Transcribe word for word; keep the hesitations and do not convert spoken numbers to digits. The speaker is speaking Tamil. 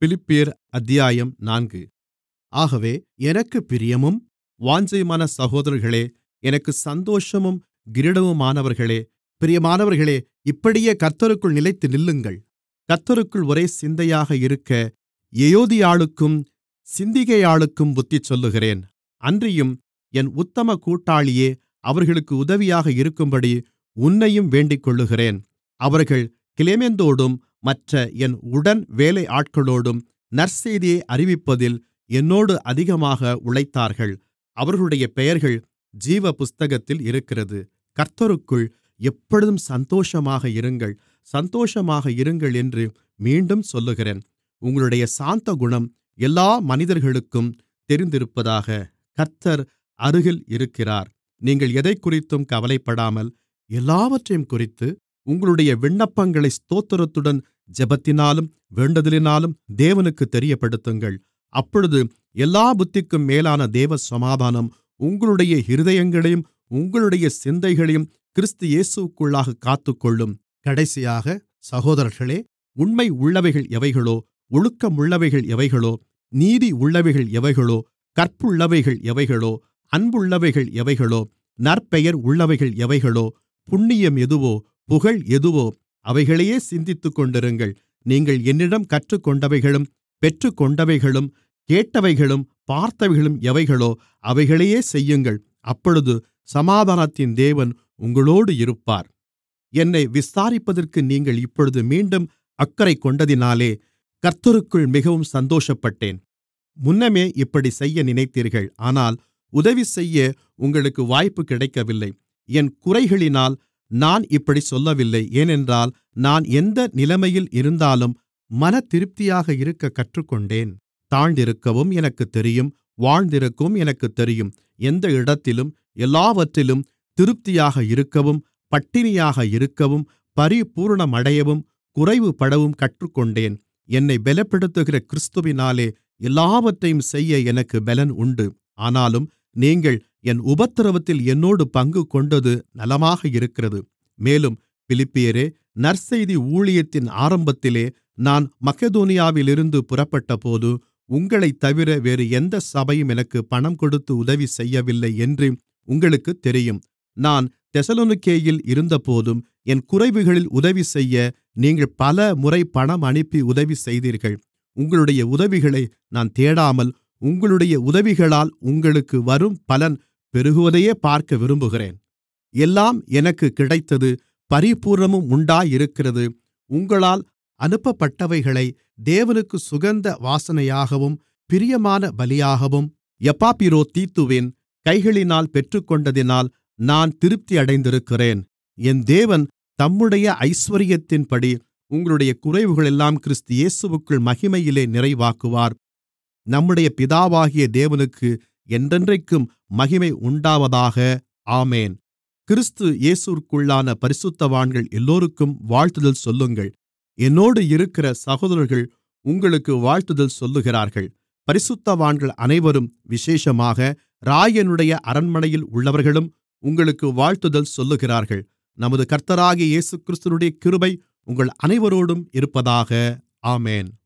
பிலிப்பியர் அத்தியாயம் நான்கு. ஆகவே எனக்குப் பிரியமும் வாஞ்சையுமான சகோதரர்களே, எனக்குச் சந்தோஷமும் கிரீடமுமானவர்களே, பிரியமானவர்களே, இப்படியே கர்த்தருக்குள் நிலைத்து நில்லுங்கள். கர்த்தருக்குள் ஒரே சிந்தையாக இருக்க எயோதியாளுக்கும் சிந்திகேயாளுக்கும் புத்தி சொல்லுகிறேன். அன்றியும் என் உத்தம கூட்டாளியே, அவர்களுக்கு உதவியாக இருக்கும்படி உன்னையும் வேண்டிக்கொள்ளுகிறேன். அவர்கள் கிலேமெந்தோடும் மற்ற என் உடன் வேலையாட்களோடும் நற்செய்தியை அறிவிப்பதில் என்னோடு அதிகமாக உழைத்தார்கள். அவர்களுடைய பெயர்கள் ஜீவ புத்தகத்தில் இருக்கிறது. கர்த்தருக்குள் எப்பொழுதும் சந்தோஷமாக இருங்கள், சந்தோஷமாக இருங்கள் என்று மீண்டும் சொல்லுகிறேன். உங்களுடைய சாந்தகுணம் எல்லா மனிதர்களுக்கும் தெரிந்திருப்பதாக. கர்த்தர் அருகில் இருக்கிறார். நீங்கள் எதைக்குறித்தும் கவலைப்படாமல் எல்லாவற்றையும் குறித்து உங்களுடைய விண்ணப்பங்களை ஸ்தோத்திரத்துடன் ஜெபத்தினாலும் வேண்டுதலினாலும் தேவனுக்குத் தெரியப்படுத்துங்கள். அப்பொழுது எல்லா புத்திக்கும் மேலான தேவ சமாதானம் உங்களுடைய இருதயங்களையும் உங்களுடைய சிந்தைகளையும் கிறிஸ்து இயேசுவுக்குள்ளாகக் காத்துக்கொள்ளும். கடைசியாக சகோதரர்களே, உண்மை உள்ளவைகள் எவைகளோ, ஒழுக்கமுள்ளவைகள் எவைகளோ, நீதி உள்ளவைகள் எவைகளோ, கற்புள்ளவைகள் எவைகளோ, அன்புள்ளவைகள் எவைகளோ, நற்பெயர் உள்ளவைகள் எவைகளோ, புண்ணியம் எதுவோ, புகழ் எதுவோ, அவைகளையே சிந்தித்துக்கொண்டிருங்கள். நீங்கள் என்னிடம் கற்றுக்கொண்டவைகளும் பெற்றுக்கொண்டவைகளும் கேட்டவைகளும் பார்த்தவைகளும் எவைகளோ அவைகளையே செய்யுங்கள். அப்பொழுது சமாதானத்தின் தேவன் உங்களோடு இருப்பார். என்னை விசாரிப்பதற்கு நீங்கள் இப்பொழுது மீண்டும் அக்கறை கொண்டதினாலே கர்த்தருக்குள் மிகவும் சந்தோஷப்பட்டேன். முன்னமே இப்படிச் செய்ய நினைத்தீர்கள், ஆனால் உதவி செய்ய உங்களுக்கு வாய்ப்பு கிடைக்கவில்லை. என் குறைகளினால் நான் இப்படிச் சொல்லவில்லை. ஏனென்றால் நான் எந்த நிலைமையில் இருந்தாலும் மனதிருப்தியாக இருக்கக் கற்றுக்கொண்டேன். தாழ்ந்திருக்கவும் எனக்குத் தெரியும், வாழ்ந்திருக்கவும் எனக்குத் தெரியும். எந்த இடத்திலும் எல்லாவற்றிலும் திருப்தியாக இருக்கவும் பட்டினியாக இருக்கவும் பரிபூரணமடையவும் குறைவுபடவும் கற்றுக்கொண்டேன். என்னை பலப்படுத்துகிற கிறிஸ்துவினாலே எல்லாவற்றையும் செய்ய எனக்கு பலன் உண்டு. ஆனாலும் நீங்கள் என் உபத்திரவத்தில் என்னோடு பங்கு கொண்டது நலமாக இருக்கிறது. மேலும் பிலிப்பியரே, நற்செய்தி ஊழியத்தின் ஆரம்பத்திலே நான் மக்கெதோனியாவிலிருந்து புறப்பட்டபோது உங்களைத் தவிர வேறு எந்த சபையும் எனக்கு பணம் கொடுத்து உதவி செய்யவில்லை என்று உங்களுக்குத் தெரியும். நான் தெசலோனிக்கேயில் இருந்தபோதும் என் குறைவுகளில் உதவி செய்ய நீங்கள் பல முறை பணம் அனுப்பி உதவி செய்தீர்கள். உங்களுடைய உதவிகளை நான் தேடாமல் உங்களுடைய உதவிகளால் உங்களுக்கு வரும் பலன் பெருகுவதையே பார்க்க விரும்புகிறேன். எல்லாம் எனக்கு கிடைத்தது, பரிபூரணமும் உண்டாயிருக்கிறது. உங்களால் அனுப்பப்பட்டவைகளை தேவனுக்கு சுகந்த வாசனையாகவும் பிரியமான பலியாகவும் எப்பாப்பிரோதீத்துவின் கைகளினால் பெற்றுக்கொண்டதினால் நான் திருப்தியடைந்திருக்கிறேன். என் தேவன் தம்முடைய ஐசுவரியத்தின்படி உங்களுடைய குறைவுகளெல்லாம் கிறிஸ்து இயேசுவுக்குள் மகிமையிலே நிறைவாக்குவார். நம்முடைய பிதாவாகிய தேவனுக்கு என்றென்றைக்கும் மகிமை உண்டாவதாக. ஆமென். கிறிஸ்து இயேசுவிற்குள்ளான பரிசுத்தவான்கள் எல்லோருக்கும் வாழ்த்துதல் சொல்லுங்கள். என்னோடு இருக்கிற சகோதரர்கள் உங்களுக்கு வாழ்த்துதல் சொல்லுகிறார்கள். பரிசுத்தவான்கள் அனைவரும், விசேஷமாக ராயனுடைய அரண்மனையில் உள்ளவர்களும் உங்களுக்கு வாழ்த்துதல் சொல்லுகிறார்கள். நமது கர்த்தராகிய இயேசுகிறிஸ்துவினுடைய கிருபை உங்கள் அனைவரோடும் இருப்பதாக. ஆமென்.